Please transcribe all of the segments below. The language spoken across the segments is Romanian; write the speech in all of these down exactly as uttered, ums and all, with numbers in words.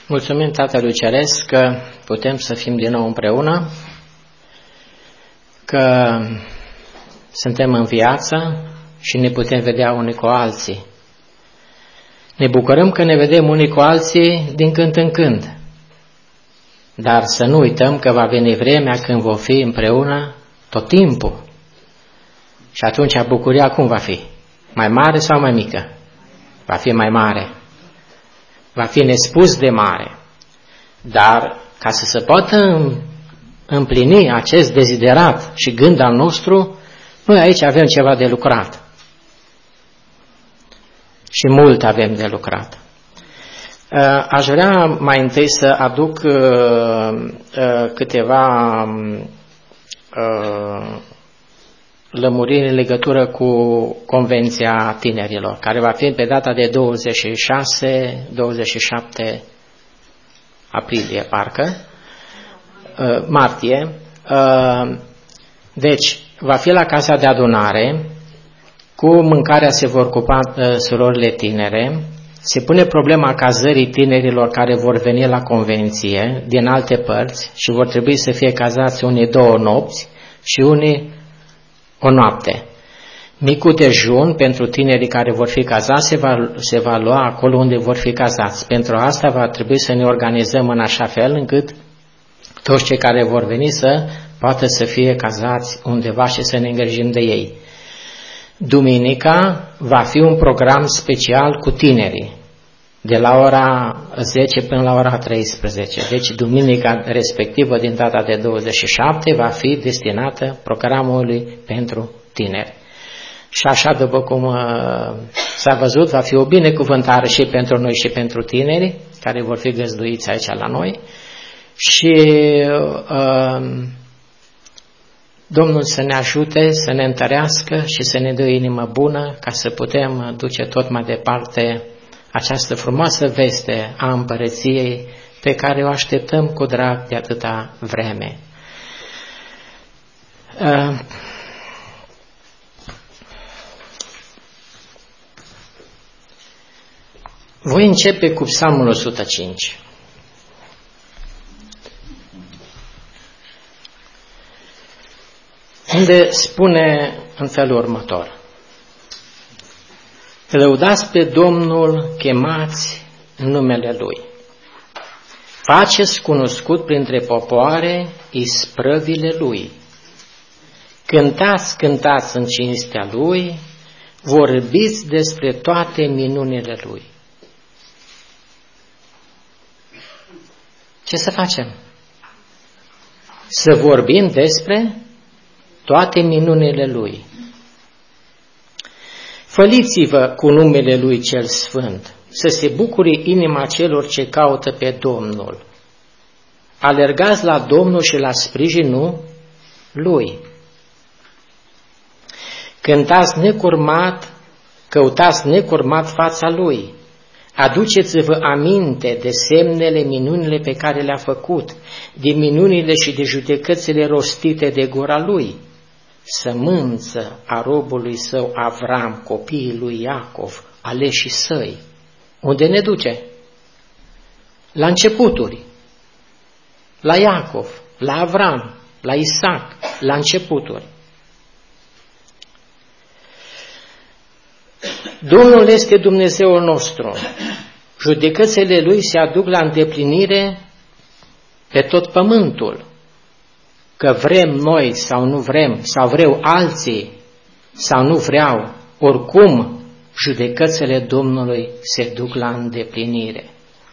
Mulțumim Tatălui Ceresc că putem să fim din nou împreună, că suntem în viață și ne putem vedea unii cu alții. Ne bucurăm că ne vedem unii cu alții din când în când, dar să nu uităm că va veni vremea când vom fi împreună tot timpul. Și atunci bucuria cum va fi? Mai mare sau mai mică? Va fi mai mare. Va fi nespus de mare. Dar ca să se poată împlini acest deziderat și gând al nostru, noi aici avem ceva de lucrat. Și mult avem de lucrat. Aș vrea mai întâi să aduc câteva lămuriri în legătură cu Convenția Tinerilor, care va fi pe data de douăzeci și șase douăzeci și șapte aprilie, parcă, martie. Deci, va fi la Casa de Adunare, cu mâncarea se vor ocupa surorile tinere. Se pune problema cazării tinerilor care vor veni la convenție din alte părți și vor trebui să fie cazați unii două nopți și unii o noapte. Micul dejun pentru tinerii care vor fi cazați se va, se va lua acolo unde vor fi cazați. Pentru asta va trebui să ne organizăm în așa fel încât toți cei care vor veni să poată să fie cazați undeva și să ne îngrijim de ei. Duminica va fi un program special cu tinerii, de la ora zece până la ora treisprezece. Deci duminica respectivă din data de douăzeci și șapte va fi destinată programului pentru tineri. Și așa, după cum s-a văzut, va fi o binecuvântare și pentru noi și pentru tinerii care vor fi găzduiți aici la noi. Și uh, Domnul să ne ajute, să ne întărească și să ne dea o inimă bună ca să putem duce tot mai departe această frumoasă veste a împărăției pe care o așteptăm cu drag de atâta vreme. Uh, voi începe cu Psalmul o sută cinci. Unde spune în felul următor: lăudați pe Domnul, chemați numele Lui. Faceți cunoscut printre popoare isprăvile Lui. Cântați, cântați în cinstea Lui, vorbiți despre toate minunile Lui. Ce să facem? Să vorbim despre toate minunile Lui. Făliți-vă cu numele Lui cel Sfânt, să se bucure inima celor ce caută pe Domnul. Alergați la Domnul și la sprijinul Lui. Cântați necurmat, căutați necurmat fața Lui. Aduceți-vă aminte de semnele, minunile pe care le-a făcut, de minunile și de judecățile rostite de gura Lui. Sămânță a robului său Avram, copiii lui Iacov, aleșii săi. Unde ne duce? La începuturi. La Iacov, la Avram, la Isaac, la începuturi. Domnul este Dumnezeul nostru. Judecățile Lui se aduc la îndeplinire pe tot pământul. Că vrem noi sau nu vrem, sau vreau alții sau nu vreau, oricum judecățile Domnului se duc la îndeplinire.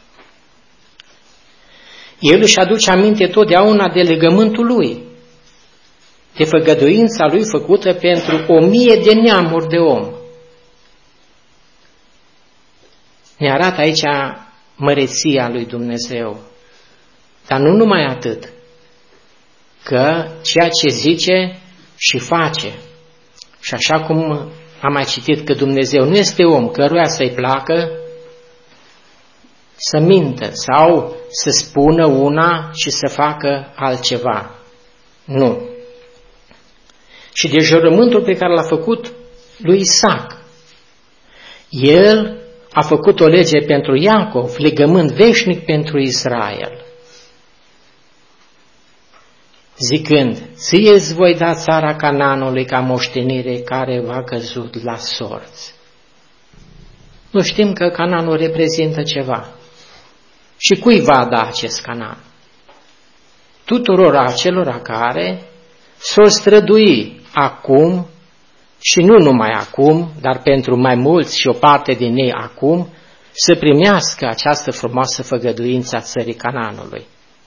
El își aduce aminte totdeauna de legământul Lui, de făgăduința Lui făcută pentru o mie de neamuri de om. Ne arată aici măreția lui Dumnezeu, dar nu numai atât, că ceea ce zice și face. Și așa cum am mai citit că Dumnezeu nu este om căruia să-i placă să mintă sau să spună una și să facă altceva. Nu. Și de jurământul pe care l-a făcut lui Isaac, el a făcut o lege pentru Iacov, legământ veșnic pentru Israel, zicând, ție îți voi da țara Canaanului ca moștenire care va căzut la sorți. Nu știm că Canaanul reprezintă ceva. Și cui va da acest Canaan? Tuturor acelora care s-o strădui acum și nu numai acum, dar pentru mai mulți și o parte din ei acum, să primească această frumoasă făgăduință a țării Canaanului.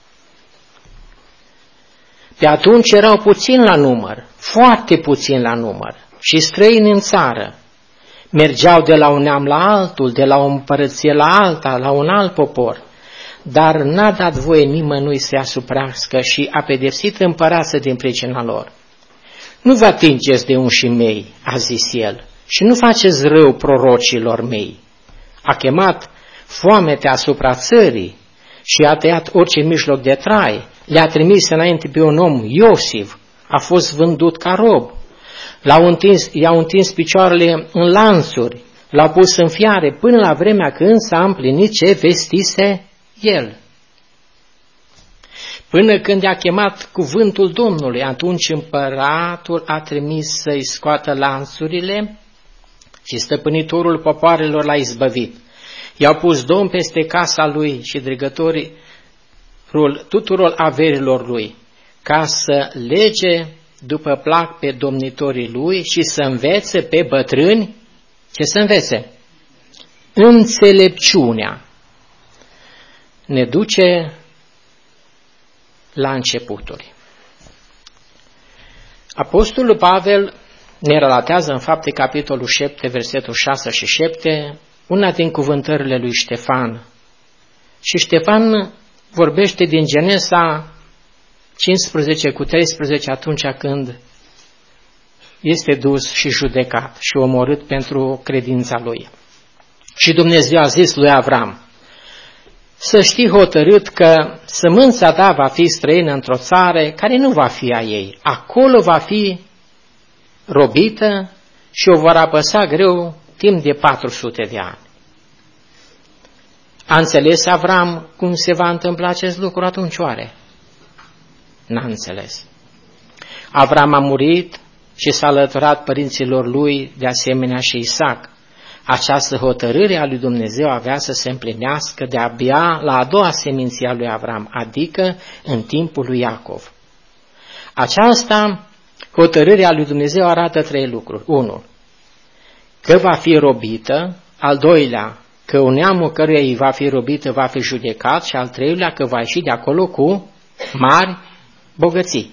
Pe atunci erau puțini la număr, foarte puțini la număr, și străini în țară. Mergeau de la un neam la altul, de la o împărăție la alta, la un alt popor, dar n-a dat voie nimănui să-i asuprească și a pedepsit împărață din pricina lor. Nu vă atingeți de unșii mei, a zis el, și nu faceți rău prorocilor mei. A chemat foamete asupra țării și a tăiat orice mijloc de trai. Le-a trimis înainte pe un om, Iosif, a fost vândut ca rob. L-au întins, i-au întins picioarele în lanțuri, l-au pus în fiare până la vremea când s-a împlinit ce vestise el. Până când i-a chemat cuvântul Domnului, atunci împăratul a trimis să-i scoată lanțurile și stăpânitorul popoarelor l-a izbăvit. I-au pus domn peste casa lui și dregătorii tuturor averilor lui, ca să lege după plac pe domnitorii lui și să învețe pe bătrâni, ce să învețe? Înțelepciunea. Ne duce la începuturi. Apostolul Pavel ne relatează în Fapte capitolul șapte, versetul șase și șapte, una din cuvântările lui Ștefan. Și Ștefan vorbește din Genesa cincisprezece cu treisprezece atunci când este dus și judecat și omorât pentru credința lui. Și Dumnezeu a zis lui Avram, să știi hotărât că sămânța ta va fi străină într-o țară care nu va fi a ei. Acolo va fi robită și o vor apăsa greu timp de patru sute de ani. A înțeles Avram cum se va întâmpla acest lucru atunci oare? N-a înțeles. Avram a murit și s-a alăturat părinților lui, de asemenea și Isaac. Această hotărâre a lui Dumnezeu avea să se împlinească de-abia la a doua seminție a lui Avram, adică în timpul lui Iacov. Aceasta hotărâre a lui Dumnezeu arată trei lucruri. Unu, că va fi robită, al doilea, că un neamul căruia îi va fi robită va fi judecat și al treilea, că va ieși de acolo cu mari bogății.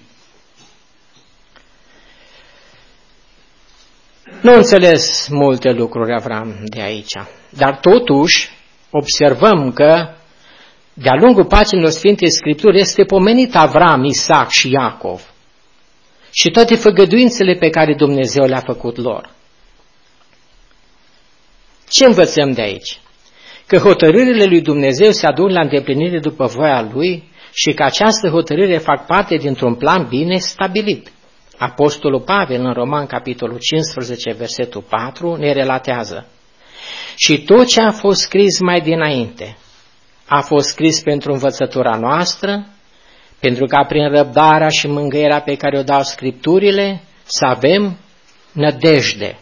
Nu înțeles multe lucruri Avram de aici, dar totuși observăm că de-a lungul paginilor Sfintei Scripturi este pomenit Avram, Isaac și Iacov și toate făgăduințele pe care Dumnezeu le-a făcut lor. Ce învățăm de aici? Că hotărârile lui Dumnezeu se aduc la îndeplinire după voia Lui și că această hotărâre fac parte dintr-un plan bine stabilit. Apostolul Pavel în Roman, capitolul cincisprezece, versetul patru, ne relatează: și tot ce a fost scris mai dinainte a fost scris pentru învățătura noastră, pentru ca prin răbdarea și mângâierea pe care o dau Scripturile să avem nădejde.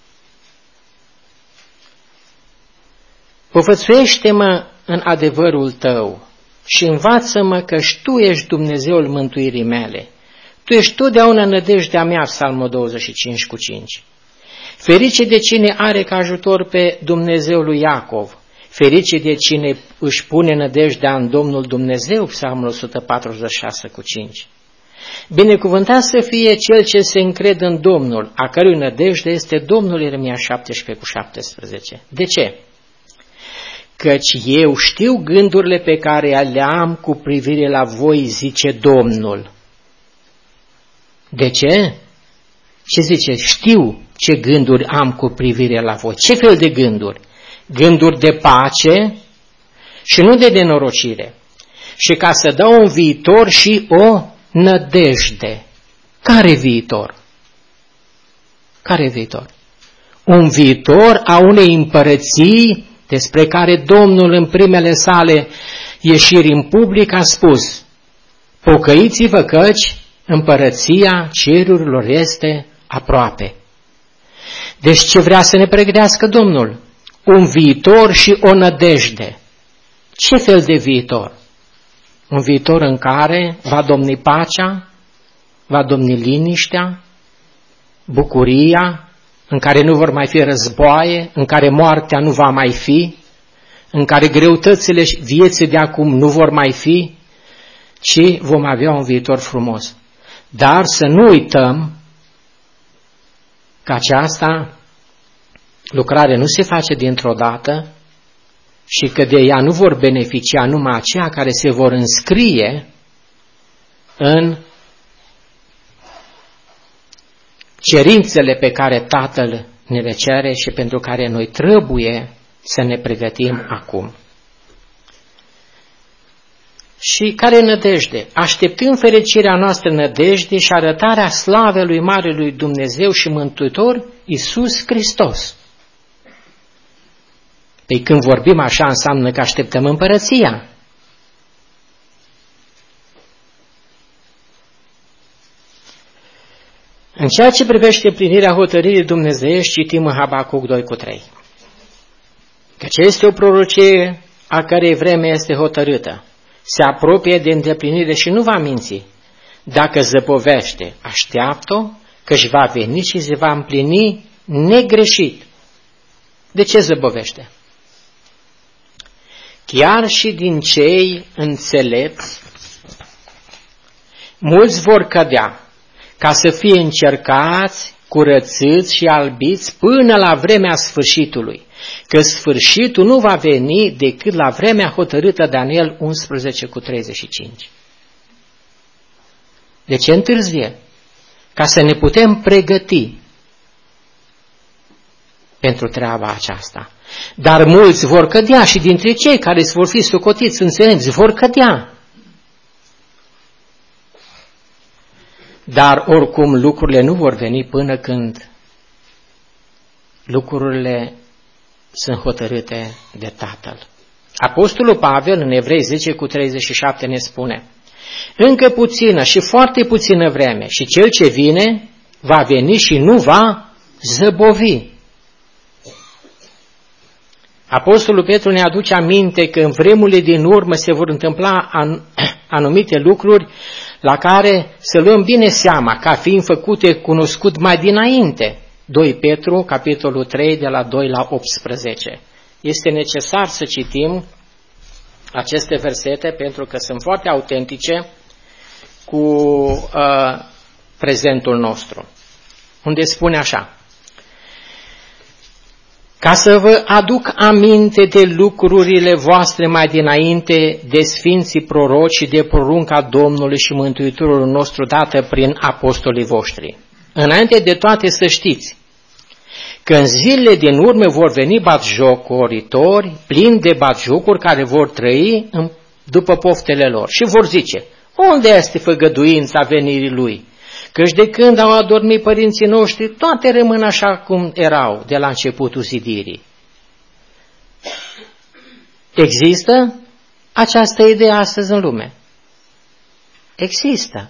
Povățuiește-mă în adevărul tău și învață-mă că tu ești Dumnezeul mântuirii mele. Tu ești totdeauna nădejdea mea, Psalmul douăzeci și cinci cu cinci. Ferice de cine are ca ajutor pe Dumnezeul lui Iacov, ferice de cine își pune nădejdea în Domnul Dumnezeu, Psalmul o sută patruzeci și șase cu cinci. Binecuvântat să fie cel ce se încrede în Domnul, a cărui nădejde este Domnul, Ieremia șaptesprezece cu șaptesprezece. De ce? Căci eu știu gândurile pe care le am cu privire la voi, zice Domnul. De ce? Ce zice? Știu ce gânduri am cu privire la voi. Ce fel de gânduri? Gânduri de pace și nu de nenorocire. Și ca să dau un viitor și o nădejde. Care viitor? Care viitor? Un viitor a unei împărății despre care Domnul în primele sale ieșiri în public a spus: pocăiți-vă căci împărăția cerurilor este aproape. Deci ce vrea să ne pregătească Domnul? Un viitor și o nădejde. Ce fel de viitor? Un viitor în care va domni pacea, va domni liniștea, bucuria, în care nu vor mai fi războaie, în care moartea nu va mai fi, în care greutățile vieții de acum nu vor mai fi, ci vom avea un viitor frumos. Dar să nu uităm că aceasta lucrare nu se face dintr-o dată și că de ea nu vor beneficia numai aceia care se vor înscrie în cerințele pe care Tatăl ne le cere și pentru care noi trebuie să ne pregătim acum. Și care nădejde? Așteptând fericirea noastră nădejde și arătarea slavei lui Marelui Dumnezeu și Mântuitor Iisus Hristos. Păi când vorbim așa înseamnă că așteptăm împărăția. În ceea ce privește plinirea hotărârii dumnezeiești, citim în Habacuc doi cu trei. Căci este o prorocie a cărei vreme este hotărâtă. Se apropie de îndeplinire și nu va minți. Dacă zăbovește, așteaptă-o, căci va veni și se va împlini negreșit. De ce zăbovește? Chiar și din cei înțelepți, mulți vor cădea, ca să fie încercați, curățiți și albiți până la vremea sfârșitului, că sfârșitul nu va veni decât la vremea hotărâtă. Daniel unsprezece cu treizeci și cinci. De ce întârzie? Ca să ne putem pregăti pentru treaba aceasta. Dar mulți vor cădea și dintre cei care vor fi socotiți înțelepți vor cădea. Dar oricum lucrurile nu vor veni până când lucrurile sunt hotărâte de Tatăl. Apostolul Pavel în Evrei zece cu treizeci și șapte ne spune: încă puțină și foarte puțină vreme și cel ce vine va veni și nu va zăbovi. Apostolul Petru ne aduce aminte că în vremurile din urmă se vor întâmpla anumite lucruri la care să luăm bine seama, ca fiind făcute cunoscut mai dinainte. doi Petru, capitolul trei, de la doi la optsprezece. Este necesar să citim aceste versete pentru că sunt foarte autentice cu uh, prezentul nostru, unde spune așa: ca să vă aduc aminte de lucrurile voastre mai dinainte, de sfinții proroci și de porunca Domnului și Mântuitorul nostru dată prin apostolii voștri. Înainte de toate să știți că în zilele din urmă vor veni batjocoritori, plini de batjocuri, care vor trăi după poftele lor și vor zice: unde este făgăduința venirii lui? Căci de când au adormit părinții noștri, toate rămân așa cum erau de la începutul zidirii. Există această idee astăzi în lume? Există.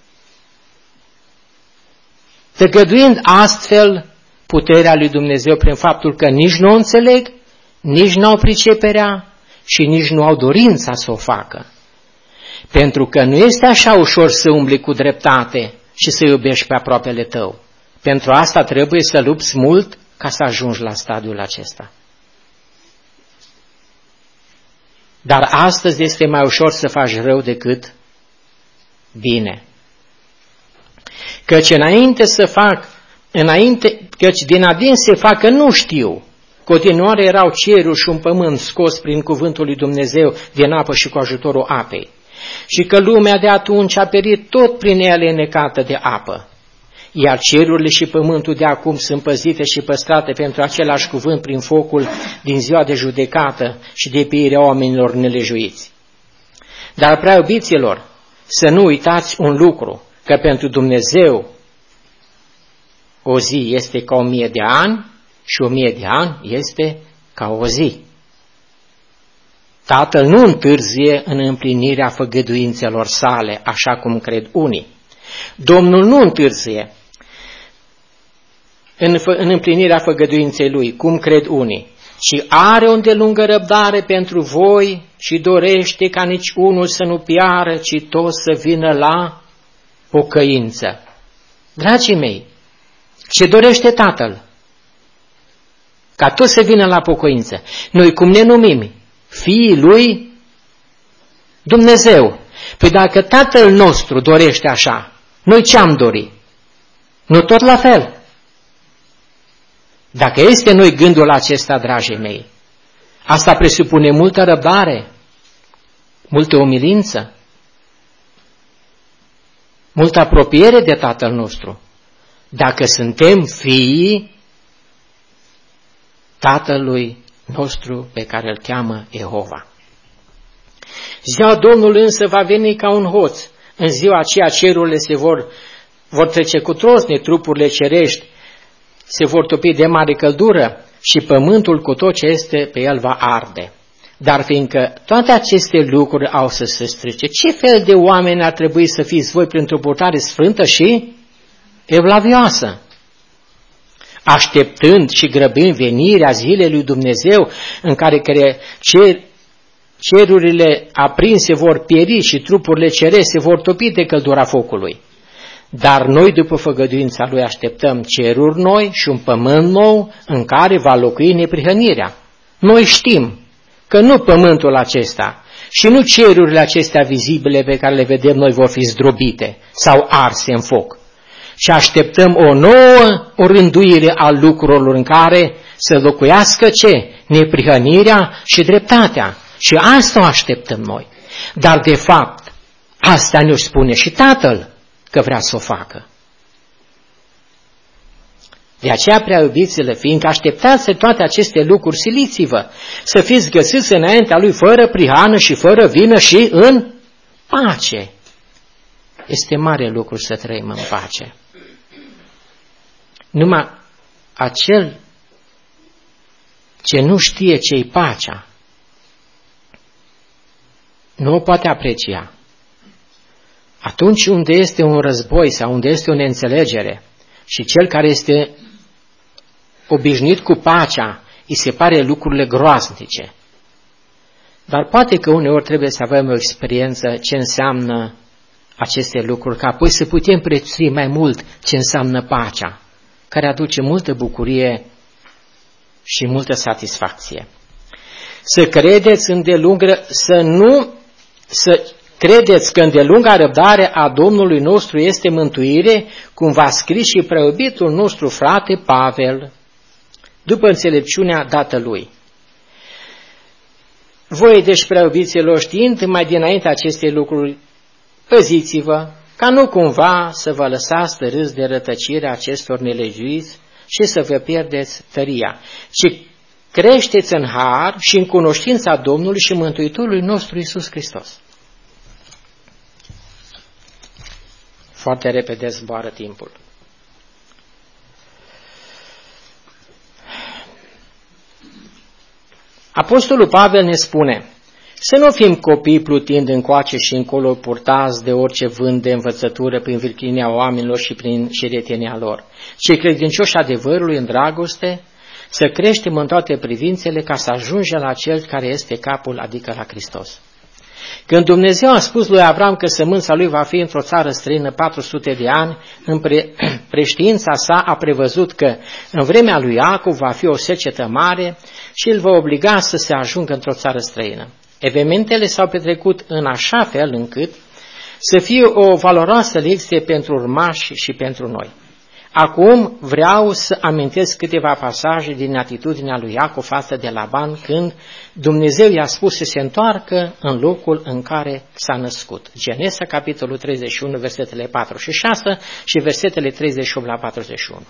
Tăgăduind astfel puterea lui Dumnezeu prin faptul că nici nu o înțeleg, nici nu au priceperea și nici nu au dorința să o facă. Pentru că nu este așa ușor să umbli cu dreptate și să iubești pe aproapele tău. Pentru asta trebuie să lupți mult ca să ajungi la stadiul acesta. Dar astăzi este mai ușor să faci rău decât bine. Căci înainte să fac, înainte, căci din adins se facă nu știu. Continuare erau cerul și un pământ scos prin cuvântul lui Dumnezeu din apă și cu ajutorul apei. Și că lumea de atunci a perit tot prin ele necată de apă. Iar cerurile și pământul de acum sunt păzite și păstrate pentru același cuvânt prin focul din ziua de judecată și de pieirea oamenilor nelejuiți. Dar, prea iubiților, să nu uitați un lucru, că pentru Dumnezeu o zi este ca o mie de ani și o mie de ani este ca o zi. Tatăl nu întârzie în împlinirea făgăduințelor sale, așa cum cred unii. Domnul nu întârzie în, în împlinirea făgăduinței lui, cum cred unii, ci are o îndelungă răbdare pentru voi și dorește ca nici unul să nu piară, ci toți să vină la pocăință. Dragii mei, ce dorește Tatăl? Ca toți să vină la pocăință. Noi cum ne numim? Fiii lui Dumnezeu. Păi dacă Tatăl nostru dorește așa, noi ce-am dori? Nu tot la fel. Dacă este noi gândul acesta, dragii mei, asta presupune multă răbdare, multă umilință, multă apropiere de Tatăl nostru. Dacă suntem fiii Tatălui nostru pe care îl cheamă Jehova. Ziua Domnului însă va veni ca un hoț. În ziua aceea cerurile se vor, vor trece cu trosne, trupurile cerești se vor topi de mare căldură și pământul cu tot ce este pe el va arde. Dar fiindcă toate aceste lucruri au să se strice, ce fel de oameni ar trebui să fiți voi printr-o purtare sfântă și evlavioasă? Așteptând și grăbind venirea zilei lui Dumnezeu, în care cer, cerurile aprinse vor pieri și trupurile cerești se vor topi de căldura focului. Dar noi, după făgăduința lui, așteptăm ceruri noi și un pământ nou în care va locui neprihănirea. Noi știm că nu pământul acesta și nu cerurile acestea vizibile pe care le vedem noi vor fi zdrobite sau arse în foc. Și așteptăm o nouă o rânduire a lucrurilor în care să locuiască ce? Neprihănirea și dreptatea. Și asta o așteptăm noi. Dar de fapt, asta ne-o spune și Tatăl că vrea să o facă. De aceea, prea iubiților, fiindcă așteptați toate aceste lucruri, siliți-vă să fiți găsiți înaintea Lui fără prihană și fără vină și în pace. Este mare lucru să trăim în pace. Numai acel ce nu știe ce-i pacea, nu o poate aprecia. Atunci unde este un război sau unde este o neînțelegere și cel care este obișnuit cu pacea, îi se pare lucrurile groaznice. Dar poate că uneori trebuie să avem o experiență ce înseamnă aceste lucruri, ca apoi să putem prețui mai mult ce înseamnă pacea, care aduce multă bucurie și multă satisfacție. Să credeți îndelungă, să nu, să credeți că îndelunga răbdare a Domnului nostru este mântuire, cum v-a scris și preobitul nostru frate Pavel, după înțelepciunea dată lui. Voi, deci, preobiților, știind mai dinainte aceste lucruri, păziți-vă, ca nu cumva să vă lăsați tărâți de rătăcirea acestor nelegiuiți și să vă pierdeți tăria, ci creșteți în har și în cunoștința Domnului și Mântuitorului nostru Iisus Hristos. Foarte repede zboară timpul. Apostolul Pavel ne spune să nu fim copii plutind încoace și încolo purtați de orice vânt de învățătură prin virginia oamenilor și prin șiretenia lor, ci credincioși adevărului în dragoste, să creștem în toate privințele ca să ajungem la Cel care este capul, adică la Hristos. Când Dumnezeu a spus lui Avram că sămânța lui va fi într-o țară străină patru sute de ani, în pre- preștiința sa a prevăzut că în vremea lui Iacov va fi o secetă mare și îl va obliga să se ajungă într-o țară străină. Evenimentele s-au petrecut în așa fel încât să fie o valoroasă lecție pentru urmași și pentru noi. Acum vreau să amintesc câteva pasaje din atitudinea lui Iacov față de Laban când Dumnezeu i-a spus să se întoarcă în locul în care s-a născut. Genesa, capitolul treizeci și unu, versetele patru și șase și versetele treizeci și opt la patruzeci și unu.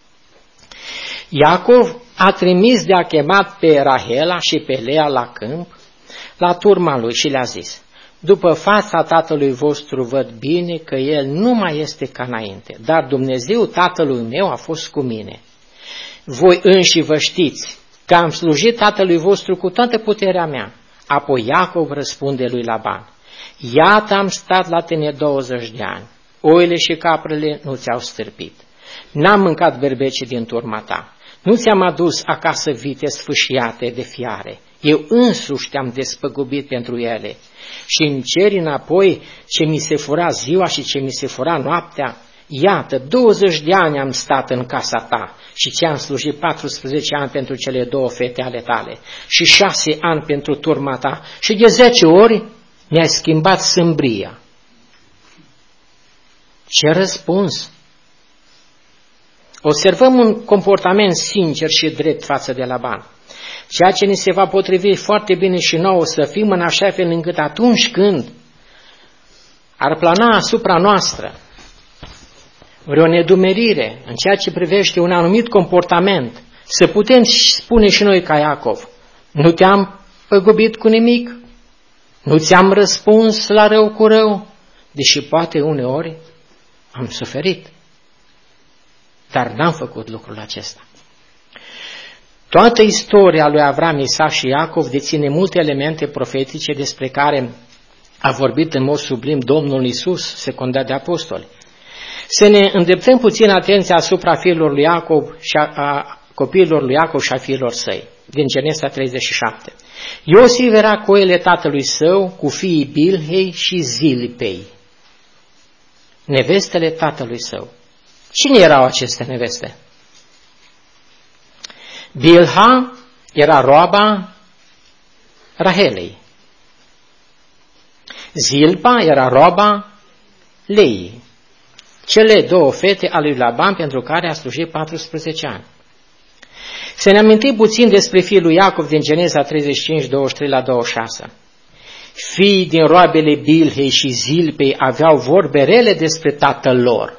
Iacov a trimis de a chemat pe Rahela și pe Lea la câmp, la turma lui și le-a zis: după fața tatălui vostru văd bine că el nu mai este ca înainte, dar Dumnezeu tatălui meu a fost cu mine. Voi înși vă știți că am slujit tatălui vostru cu toată puterea mea. Apoi Iacov răspunde lui Laban: iată, am stat la tine douăzeci de ani, oile și caprele nu ți-au stârpit, n-am mâncat berbece din turma ta, nu ți-am adus acasă vite sfâșiate de fiare, eu însuși te-am despăgubit pentru ele și îmi ceri înapoi ce mi se fura ziua și ce mi se fura noaptea. Iată, douăzeci de ani am stat în casa ta și ți-am slujit paisprezece ani pentru cele două fete ale tale și șase ani pentru turma ta și de zece ori mi-ai schimbat sâmbria. Ce răspuns? Observăm un comportament sincer și drept față de Laban, ceea ce ni se va potrivi foarte bine și nouă, să fim în așa fel încât atunci când ar plana asupra noastră vreo nedumerire în ceea ce privește un anumit comportament, să putem spune și noi ca Iacov: nu te-am păgubit cu nimic, nu ți-am răspuns la rău cu rău, deși poate uneori am suferit, dar n-am făcut lucrul acesta. Toată istoria lui Avram, Isaac și Iacov deține multe elemente profetice despre care a vorbit în mod sublim Domnul Iisus, secundat de apostoli. Să ne îndreptăm puțin atenția asupra fiilor lui Iacov și a, a copiilor lui Iacov și a fiilor săi, din Genesa treizeci și șapte. Iosif era cu oile tatălui său, cu fiii Bilhei și Zilpei, nevestele tatălui său. Cine erau aceste neveste? Bilha era roaba Rahelei. Zilpa era roaba Leii, cele două fete ale lui Laban pentru care a slujit paisprezece ani. Să ne amintim puțin despre fiul lui Iacov din Geneza treizeci și cinci, douăzeci și trei la douăzeci și șase. Fiii din roabele Bilhei și Zilpei aveau vorbe rele despre tatăl lor.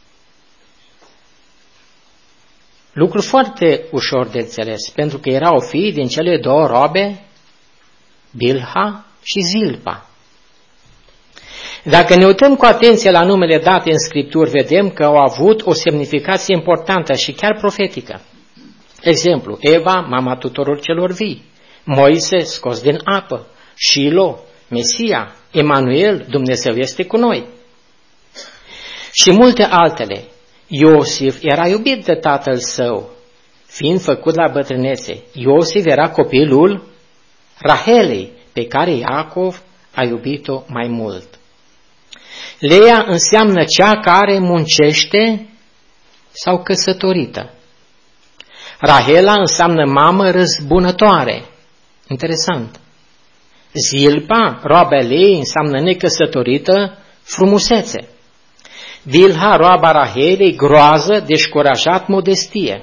Lucru foarte ușor de înțeles, pentru că erau fii din cele două roabe, Bilha și Zilpa. Dacă ne uităm cu atenție la numele date în Scripturi, vedem că au avut o semnificație importantă și chiar profetică. Exemplu, Eva, mama tuturor celor vii, Moise, scos din apă, Shilo, Mesia, Emanuel, Dumnezeu este cu noi. Și multe altele. Iosif era iubit de tatăl său, fiind făcut la bătrânețe. Iosif era copilul Rahelei, pe care Iacov a iubit-o mai mult. Leia înseamnă cea care muncește sau căsătorită. Rahela înseamnă mamă răzbunătoare. Interesant. Zilpa, roaba Leei, înseamnă necăsătorită, frumusețe. Bilha, roaba Rahelei, groază, descurajat, modestie.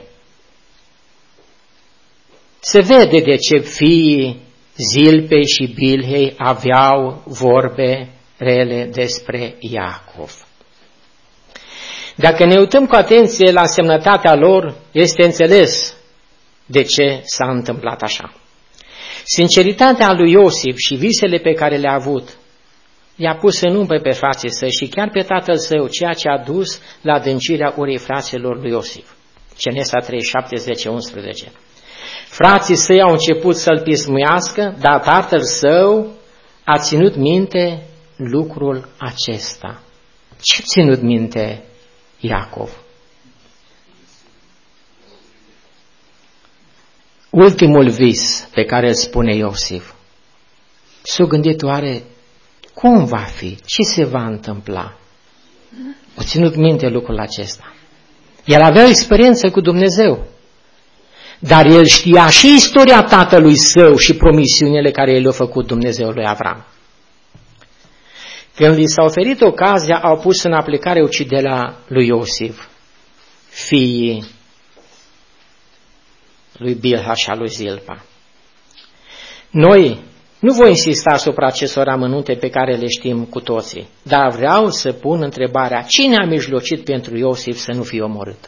Se vede de ce fiii Zilpei și Bilhei aveau vorbe rele despre Iacov. Dacă ne uităm cu atenție la însemnătatea lor, este înțeles de ce s-a întâmplat așa. Sinceritatea lui Iosif și visele pe care le-a avut i-a pus în umbră pe frații săi și chiar pe tatăl său, ceea ce a dus la adâncirea urii fraților lui Iosif. Genesa treizeci și șapte, zece, unsprezece. Frații săi au început să-l pismuiască, dar tatăl său a ținut minte lucrul acesta. Ce a ținut minte Iacov? Ultimul vis pe care îl spune Iosif. S-a gândit oare cum va fi? Ce se va întâmpla? A ținut minte lucrul acesta. El avea o experiență cu Dumnezeu, dar el știa și istoria tatălui său și promisiunile care el le-a făcut Dumnezeu lui Avram. Când li s-a oferit ocazia, au pus în aplicare uciderea lui Iosif, fiii lui Bilha și a lui Zilpa. Noi nu voi insista asupra acestor amănunte pe care le știm cu toții, dar vreau să pun întrebarea: cine a mijlocit pentru Iosif să nu fie omorât?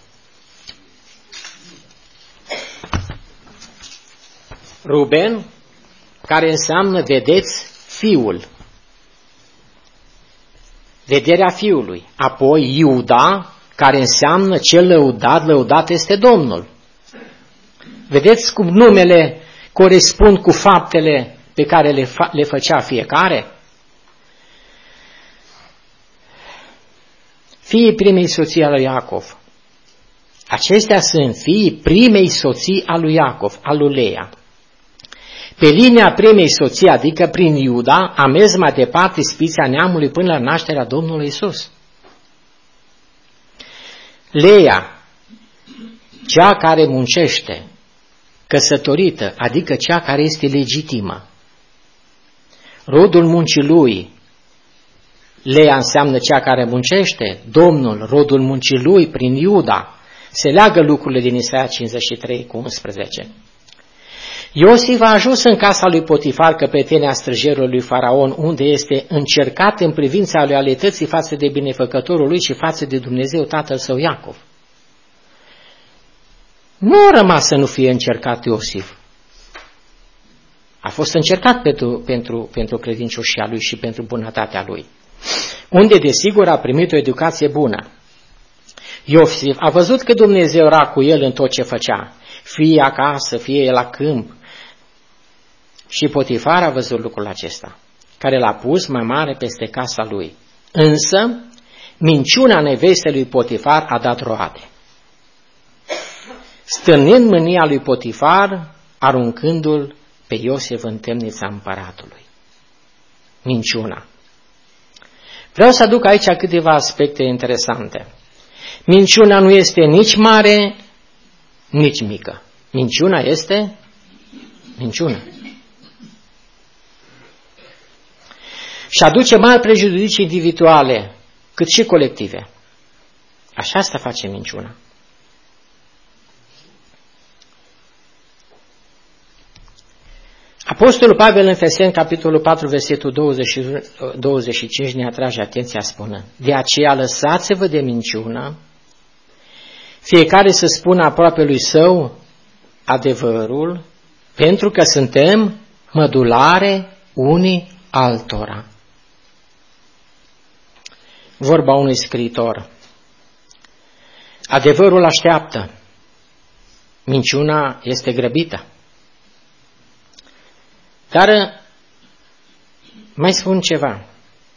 Ruben, care înseamnă, vedeți, fiul. Vederea fiului. Apoi Iuda, care înseamnă cel lăudat, lăudat este Domnul. Vedeți cum numele corespund cu faptele pe care le, fa- le făcea fiecare? Fiii primei soții a lui Iacov. Acestea sunt fiii primei soții a lui Iacov, a lui Leia. Pe linia primei soții, adică prin Iuda, a mers mai departe spița neamului până la nașterea Domnului Isus. Leia, cea care muncește, căsătorită, adică cea care este legitimă. Rodul muncii lui, Leia înseamnă cea care muncește, Domnul, rodul muncii lui prin Iuda. Se leagă lucrurile din Isaia cincizeci și trei cu unsprezece. Iosif a ajuns în casa lui Potifar, căpetenia străjerului lui Faraon, unde este încercat în privința loialității față de binefăcătorul lui și față de Dumnezeu tatăl său Iacov. Nu a rămas să nu fie încercat Iosif. A fost încercat pentru, pentru, pentru credincioșia lui și pentru bunătatea lui, unde desigur a primit o educație bună. Iosif a văzut că Dumnezeu era cu el în tot ce făcea, fie acasă, fie la câmp. Și Potifar a văzut lucrul acesta, care l-a pus mai mare peste casa lui. Însă, minciuna nevestei lui Potifar a dat roade, stârnind mânia lui Potifar, aruncându-l pe Iosif în temnița împăratului. Minciuna. Vreau să aduc aici câteva aspecte interesante. Minciuna nu este nici mare, nici mică. Minciuna este minciună. Și aduce mari prejudicii individuale, cât și colective. Așa asta face minciuna. Apostolul Pavel în Efeseni, capitolul patru, versetul douăzeci, douăzeci și cinci, ne atrage atenția spunând: de aceea lăsați-vă de minciună, fiecare să spună aproape lui său adevărul, pentru că suntem mădulare unii altora. Vorba unui scriitor. Adevărul așteaptă, minciuna este grăbită. Dar mai spun ceva.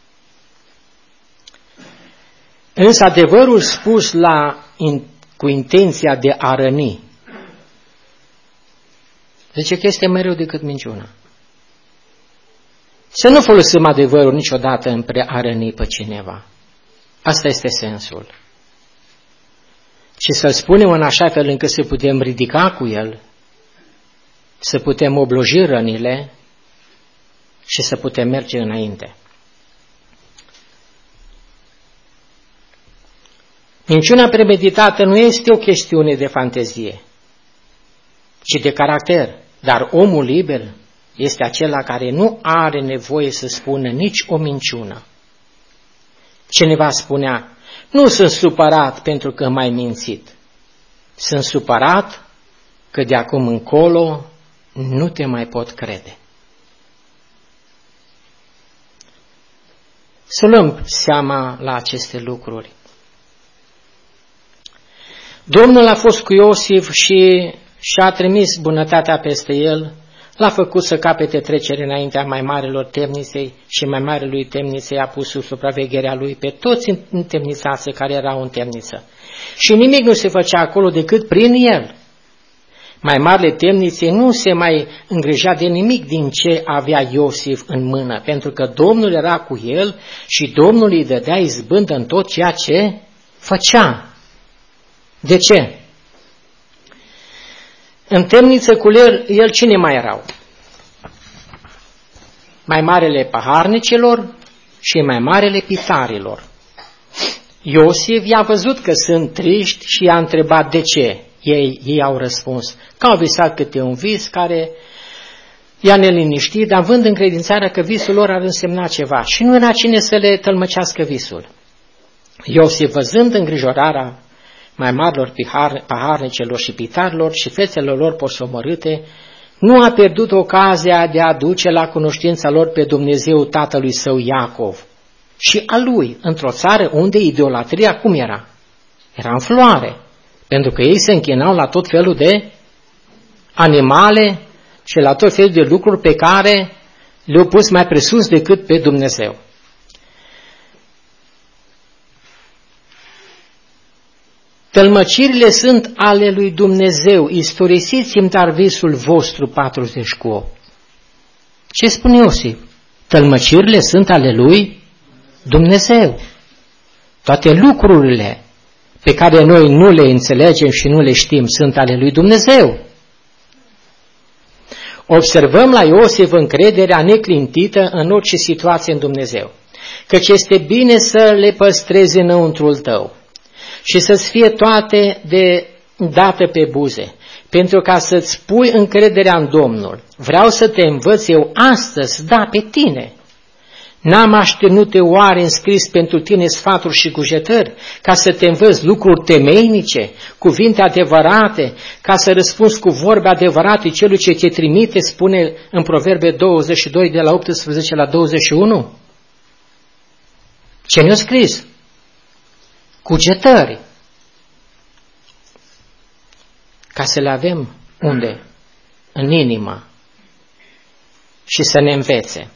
Însă adevărul spus la, in, cu intenția de a răni, zice că este mai rău decât minciuna. Să nu folosim adevărul niciodată în a răni pe cineva. Asta este sensul. Și să-l spunem în așa fel încât să putem ridica cu el, să putem obloji rănile și să putem merge înainte. Minciuna premeditată nu este o chestiune de fantezie, ci de caracter, dar omul liber este acela care nu are nevoie să spună nici o minciună. Cineva spunea: nu sunt supărat pentru că m-ai mințit, sunt supărat că de acum încolo nu te mai pot crede. Să luăm seama la aceste lucruri. Domnul a fost cu Iosif și și-a trimis bunătatea peste el, l-a făcut să capete trecere înaintea mai marilor temniței și mai marelui temniței a pus sub supravegherea lui pe toți întemnițații care erau în temniță. Și nimic nu se făcea acolo decât prin el. Mai marele temniței nu se mai îngrija de nimic din ce avea Iosif în mână, pentru că Domnul era cu el și Domnul îi dădea izbândă în tot ceea ce făcea. De ce? În temniță cu el, el cine mai erau? Mai marele paharnicilor și mai marele pitarilor. Iosif i-a văzut că sunt triști și i-a întrebat de ce. Ei, ei au răspuns că au visat câte un vis care i-a neliniștit, dar având încredințarea că visul lor ar însemna ceva și nu era cine să le tălmăcească visul. Iosif, văzând îngrijorarea mai marilor paharnicelor și pitarilor și fețelor lor posomorâte, nu a pierdut ocazia de a duce la cunoștința lor pe Dumnezeu tatălui său Iacov și a lui, într-o țară unde idolatria cum era? Era în floare, pentru că ei se închinau la tot felul de animale și la tot felul de lucruri pe care le-au pus mai presus decât pe Dumnezeu. Tălmăcirile sunt ale lui Dumnezeu, istorisiți-mi dar visul vostru patruzeci cu opt. Ce spune Iosif? Tălmăcirile sunt ale lui Dumnezeu. Toate lucrurile pe care noi nu le înțelegem și nu le știm sunt ale lui Dumnezeu. Observăm la Iosif încrederea neclintită în orice situație în Dumnezeu, căci este bine să le păstrezi înăuntrul tău și să-ți fie toate de dată pe buze, pentru ca să-ți pui încrederea în Domnul. Vreau să te învăț eu astăzi, da, pe tine. N-am așternute oare înscris pentru tine sfaturi și cugetări, ca să te învăț lucruri temeinice, cuvinte adevărate, ca să răspunzi cu vorbe adevărate celui ce te trimite, spune în Proverbe douăzeci și doi, de la optsprezece la douăzeci și unu? Ce ne-a scris? Cugetări. Ca să le avem unde? În inimă. Și să ne învețe.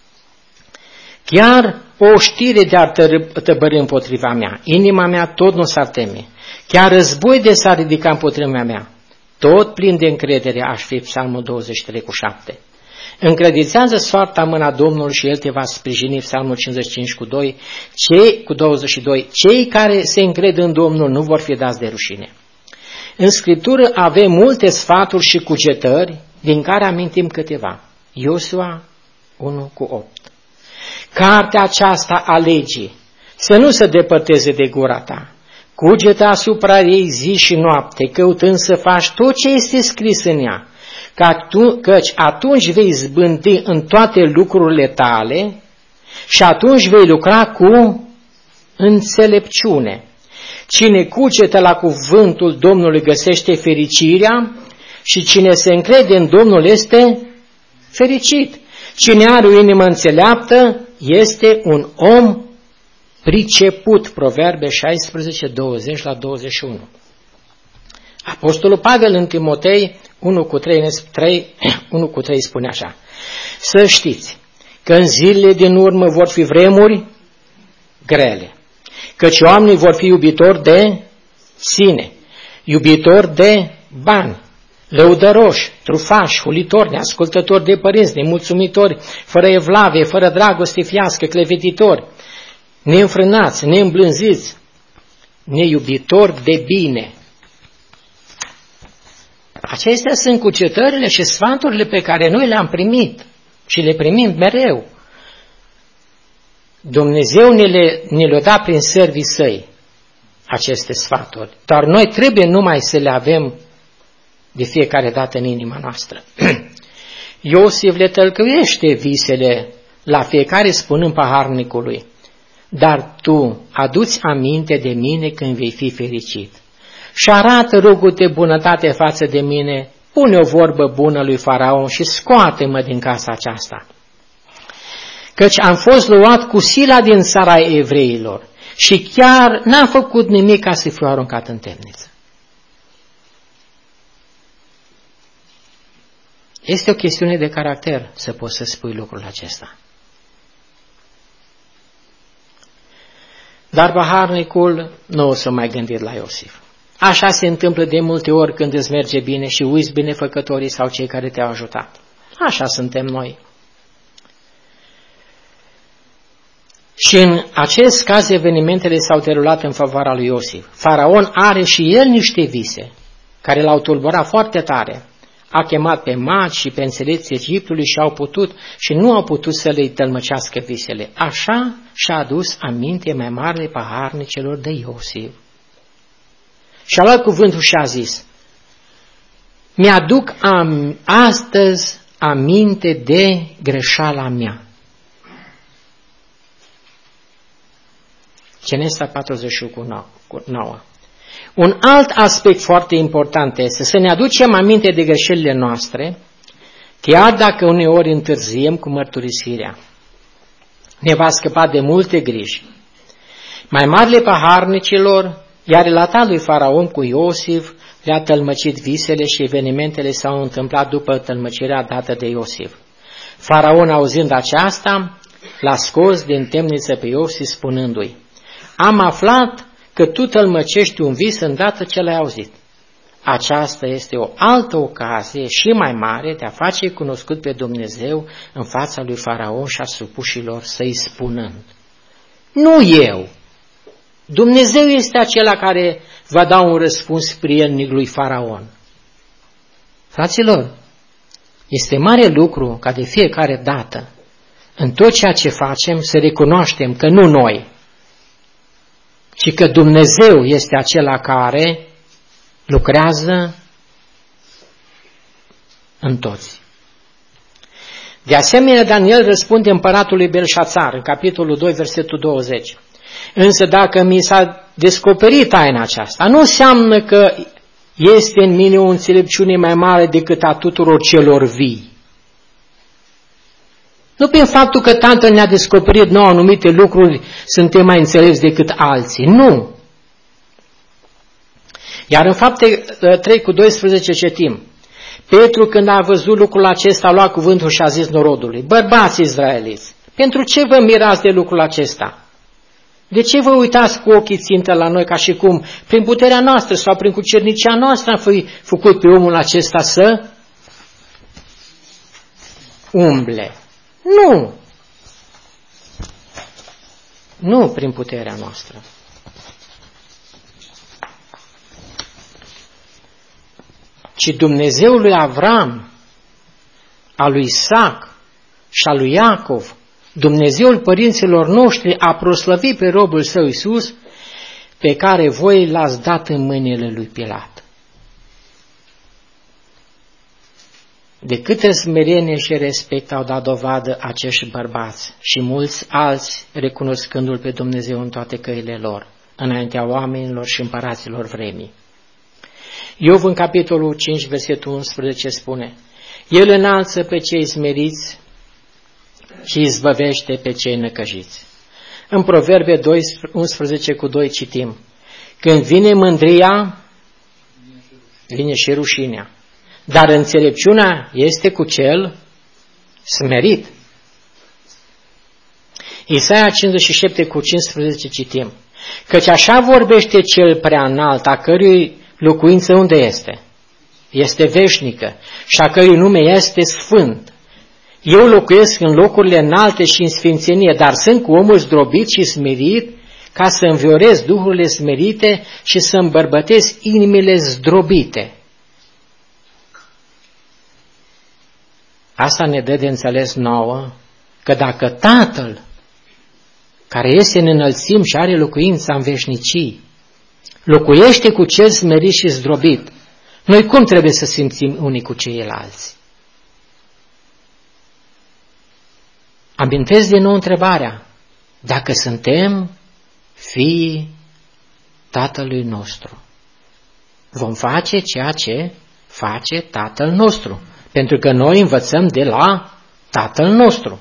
Chiar o știre de-ar tăbări împotriva mea, inima mea tot nu s-ar teme. Chiar război de s-ar ridica împotriva mea, tot plin de încredere aș fi. Psalmul douăzeci și trei cu șapte. Încredințează soarta în mâna Domnului și El te va sprijini. Psalmul cincizeci și cinci cu doi, cei, cu douăzeci și doi. Cei care se încred în Domnul nu vor fi dați de rușine. În Scriptură avem multe sfaturi și cugetări, din care amintim câteva. Iosua unu cu opt. Cartea aceasta a legii să nu se depărteze de gura ta. Cugetă asupra ei zi și noapte, căutând să faci tot ce este scris în ea, căci atunci vei zbândi în toate lucrurile tale și atunci vei lucra cu înțelepciune. Cine cugetă la cuvântul Domnului găsește fericirea și cine se încrede în Domnul este fericit. Cine are o inimă înțeleaptă este un om priceput. Proverbe șaisprezece, douăzeci la douăzeci și unu. Apostolul Pavel în Timotei unu cu trei spune așa: să știți că în zilele din urmă vor fi vremuri grele, căci oamenii vor fi iubitori de sine, iubitori de bani, lăudăroși, trufași, hulitori, neascultători de părinți, nemulțumitori, fără evlavie, fără dragoste fiască, clevetitori, neînfrânați, neîmblânziți, neiubitori de bine. Acestea sunt cugetările și sfaturile pe care noi le-am primit și le primim mereu. Dumnezeu ne, le, ne le-a dat prin sărbii săi aceste sfaturi, dar noi trebuie numai să le avem de fiecare dată în inima noastră. Iosif le tălcăiește visele la fiecare spunând paharnicului: dar tu adu-ți aminte de mine când vei fi fericit și arată rugul-te bunătate față de mine, pune o vorbă bună lui Faraon și scoate-mă din casa aceasta. Căci am fost luat cu sila din țara evreilor și chiar n-am făcut nimic ca să fiu aruncat în temniță. Este o chestiune de caracter să poți să spui lucrul acesta. Dar paharnicul nu o să mai gândit la Iosif. Așa se întâmplă de multe ori când îți merge bine și uiți binefăcătorii sau cei care te-au ajutat. Așa suntem noi. Și în acest caz evenimentele s-au derulat în favoarea lui Iosif. Faraon are și el niște vise care l-au tulburat foarte tare. A chemat pe magi și pe înțelepții Egiptului și au putut și nu au putut să le tălmăcească visele. Așa și-a adus aminte mai mare paharnicelor de Iosif. Și-a luat cuvântul și a zis: mi-aduc am, astăzi aminte de greșeala mea. Genesa patruzeci și unu cu nouă. Un alt aspect foarte important este să ne aducem aminte de greșelile noastre, chiar dacă uneori întârziem cu mărturisirea. Ne va scăpa de multe griji. Mai marile paharnicilor i-a relatat lui Faraon cu Iosif, le-a tălmăcit visele și evenimentele s-au întâmplat după tălmăcirea dată de Iosif. Faraon, auzind aceasta, l-a scos din temniță pe Iosif, spunându-i: am aflat că tu tălmăcești un vis îndată ce l-ai auzit. Aceasta este o altă ocazie și mai mare de a face cunoscut pe Dumnezeu în fața lui Faraon și a supușilor săi, spunând: nu eu, Dumnezeu este acela care va da un răspuns prielnic lui Faraon. Fraților, este mare lucru ca de fiecare dată, în tot ceea ce facem, să recunoaștem că nu noi, ci că Dumnezeu este acela care lucrează în toți. De asemenea, Daniel răspunde împăratului Belșațar, în capitolul doi, versetul douăzeci. Însă dacă mi s-a descoperit taina aceasta, nu înseamnă că este în mine o înțelepciune mai mare decât a tuturor celor vii. Nu prin faptul că Tatăl ne-a descoperit nouă anumite lucruri, suntem mai înțelepți decât alții. Nu. Iar în Fapte trei cu doisprezece citim: Petru, când a văzut lucrul acesta, a luat cuvântul și a zis norodului: bărbați izraeliți, pentru ce vă mirați de lucrul acesta? De ce vă uitați cu ochii țintă la noi, ca și cum prin puterea noastră sau prin cucernicia noastră am fi făcut pe omul acesta să umble? Nu! Nu prin puterea noastră. Ci Dumnezeul lui Avram, a lui Isaac și a lui Iacov, Dumnezeul părinților noștri, a proslăvit pe robul său Iisus, pe care voi l-ați dat în mâinile lui Pilat. De câtă smerenie și respect au dat dovadă acești bărbați și mulți alți, recunoscându-L pe Dumnezeu în toate căile lor, înaintea oamenilor și împăraților vremii. Iov, în capitolul cinci, versetul unsprezece, spune: El înalță pe cei smeriți și izbăvește pe cei năcăjiți. În Proverbe unsprezece cu doi citim: Când vine mândria, vine și rușinea, dar înțelepciunea este cu cel smerit. Isaia cincizeci și șapte cu cincisprezece citim: Căci așa vorbește cel prea înalt, a cărui locuință unde este? Este veșnică și a cărui nume este sfânt. Eu locuiesc în locurile înalte și în sfințenie, dar sunt cu omul zdrobit și smerit, ca să înviorez duhurile smerite și să îmbărbătesc inimile zdrobite. Asta ne dă de înțeles nouă că dacă Tatăl, care este în înălțimi și are locuința în veșnicii, locuiește cu cel smerit și zdrobit, noi cum trebuie să simțim unii cu ceilalți? Amintesc din nou întrebarea: dacă suntem fiii Tatălui nostru, vom face ceea ce face Tatăl nostru, pentru că noi învățăm de la Tatăl nostru.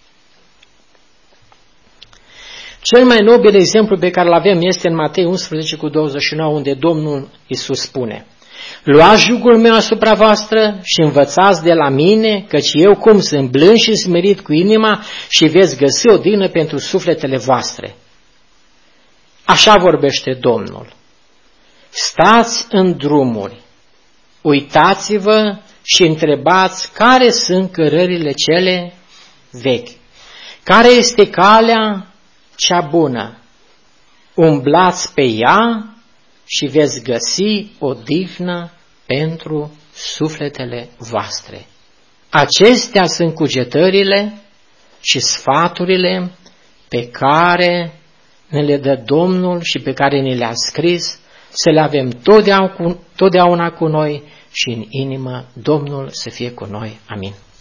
Cel mai nobil exemplu pe care îl avem este în Matei unsprezece cu douăzeci și nouă, unde Domnul Iisus spune: Luați jugul meu asupra voastră și învățați de la mine, căci eu cum sunt blând și smerit cu inima, și veți găsi odihnă pentru sufletele voastre. Așa vorbește Domnul. Stați în drumuri, uitați-vă și întrebați care sunt cărările cele vechi, care este calea cea bună. Umblați pe ea și veți găsi odihnă pentru sufletele voastre. Acestea sunt cugetările și sfaturile pe care ne le dă Domnul și pe care ne le-a scris, să le avem totdeauna cu, totdeauna cu noi și în inimă. Domnul să fie cu noi. Amin.